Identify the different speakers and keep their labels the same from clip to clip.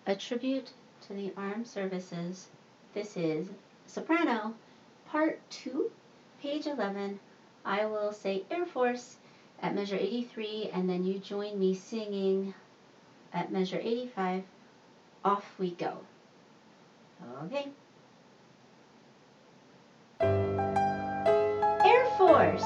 Speaker 1: A tribute to the armed services. This is soprano, part 2, page 11. I will say Air Force at measure 83, and then you join me singing at measure 85. Off we go. Okay. Air Force.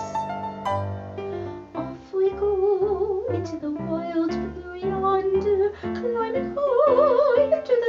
Speaker 1: Off we go into the wild blue yonder, climbing high into